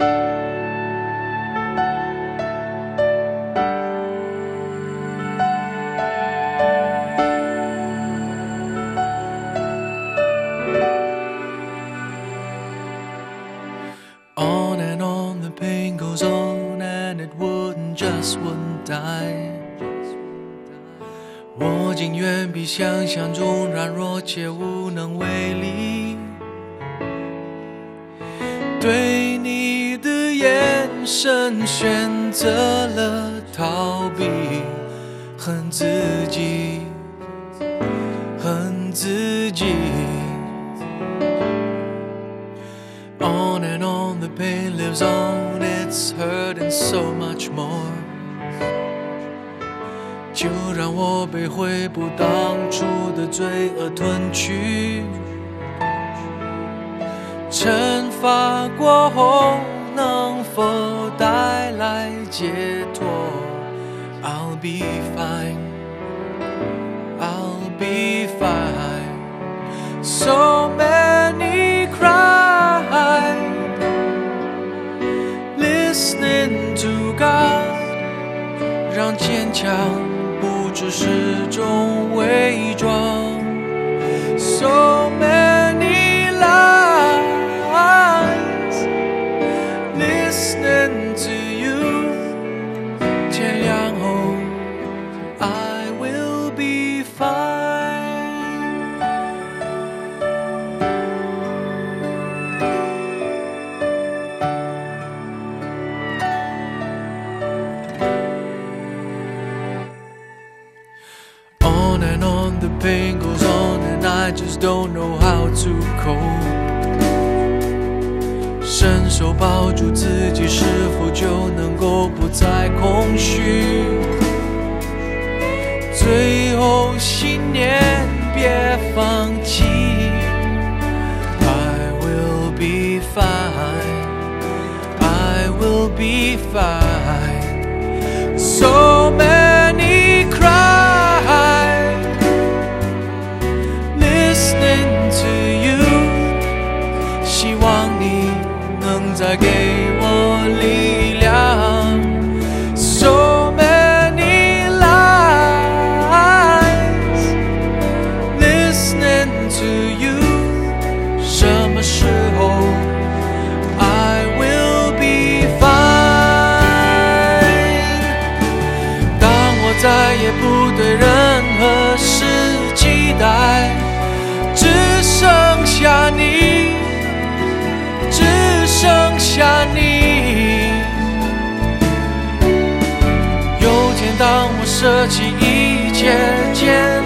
On and on the pain goes on, and it wouldn't die。我竟远比想象中软弱且无能为力，对你的眼神选择了逃避，恨自己，恨自己。On and on the pain lives on, it's hurting so much more。就让我被悔不当初的罪恶吞去，惩罚过后能否带来解脱 ？I'll be fine, I'll be fine. So many cried, listening to God， 让坚强不只是种伪装。So many lies, listening to you。 天亮后 I will be fine。On and on the pain goes on, and I just don't know how to cope。 伸手抱住自己，是否就能够不再空虚？最后信念别放弃。 I will be fine, I will be fine. So many cried, listening to you。 希望你能再给我力量。 So many lies, listening to you。 什么时候 I will be fine。 当我再也不对任何事期待，只剩下你，只剩下你。有天当我舍弃一切，